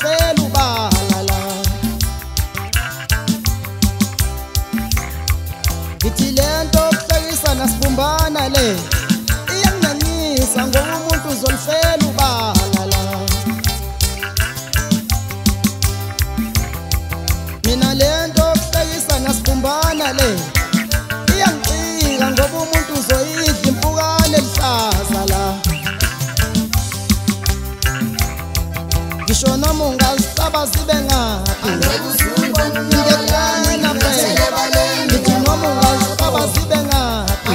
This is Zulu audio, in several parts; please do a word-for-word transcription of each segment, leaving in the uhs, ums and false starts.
uzolifela ubalala. Ngithi lento yokuhlekisana sibumbana le iyanginanisa ngoba umuntu uzolifela ubalala. Mina lento yokuhlekisana sibumbana le iyangicika ngoba umuntu uzoyidla impukane elihlaza la. Ngisho noma ungazisaba zibe ngaphi ngiyakutshela phela ngithi noma ungazisaba zibe ngaphi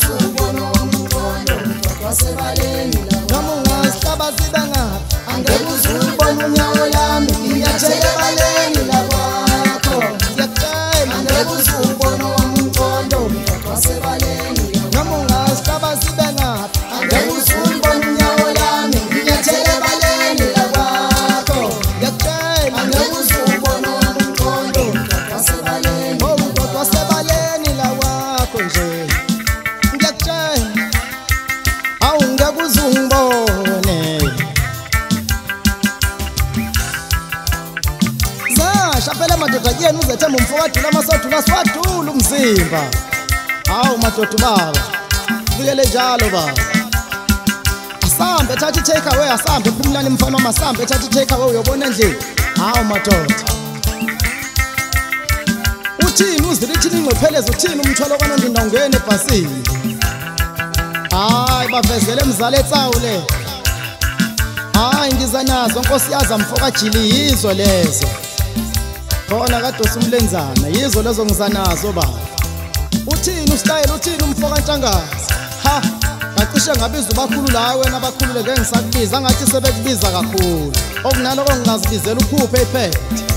noma ungazisaba zibe ngaphi angeke uzubone unyawo lami ngiyatshela ebaleni lakwakho ngiyakutshela angeke uzubone wami umqondo wasebaleni noma ungazisaba zibe ngaphi angeke uzubone unyawo lami ngiyatshela ebaleni lakwakho ngiyakutshela angeke uzubone wami umqondo wasebaleni oh umqondo wasebaleni lakwakho nje ngiyakutshela awu ngeke uzungibone zasha phela madoda kuyena uzethemba umfowethu lamasodula siwadula umzimba. Hawu madoda baba vuyele njalo baba asambe thatha i-take away asambe phumulani mfana wami asambe thatha i-take away uyobona endlini. Hawu madoda uthini uzirithini ingcophelezi uthini umthwalo kwanondinda ungene ebhasini. Hayi bavezele mzala etsawu le hayi ngiza nazo nkosi yaza mfoka jili yizo lezo khona kadosa umlenzana yizo lezo ngiza nazo baba. Uthini ustayile uthini umfoka ntshangasi ha ngacishe ngabiza ubakhulu la wena abakhulule ngeke ngisakubiza ngathi sebekubiza kakhulu okunaloko ngingazibizela ukhuphe iphethe.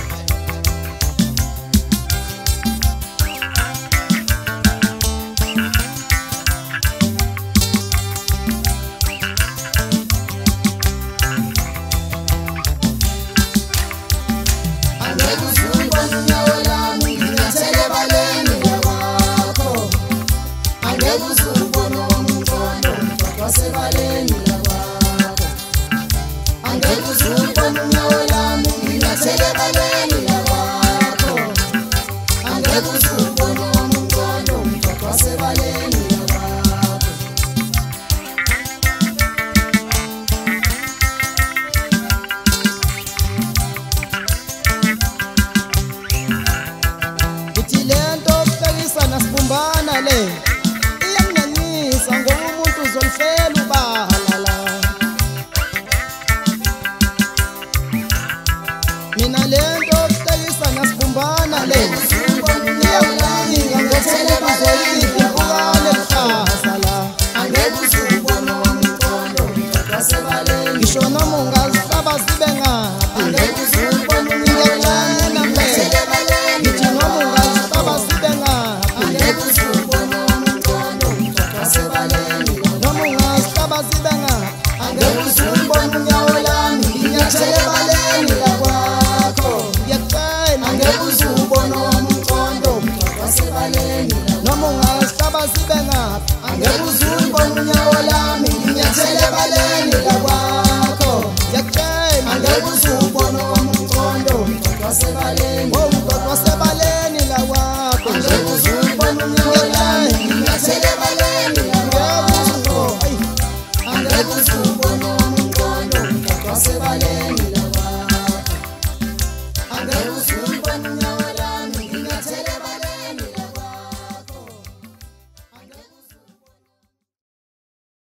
Ngithi lento yokuhlekisana sibumbana le iyanginanisa ngoba umuntu uzolifela ubalala. Mina lento yokuhlekisana sibumbana le iyanginanisa ngoba umuntu uzoyidla impukane elihlaza la. Ngisho noma ungazisaba zibe ngaphi ngiyakutshela phela ngithi noma ungazisaba zibe ngaphi noma ungazisaba zibe ngaphi angeke uzubone unyawo lami ngiyatshela ebaleni lakwakho ngiyakutshela angeke uzubone wami umqondo wasebaleni noma ungazisaba zibe ngaphi angeke uzubone unyawo lami ngiyatshela ebaleni lakwakho ngiyakutshela angeke uzubone wami umqondo wasebaleni oh umqondo wasebaleni lakwakho angeke uzubone unyawo lami ngiyatshela ebaleni lakwakho angeke uzubone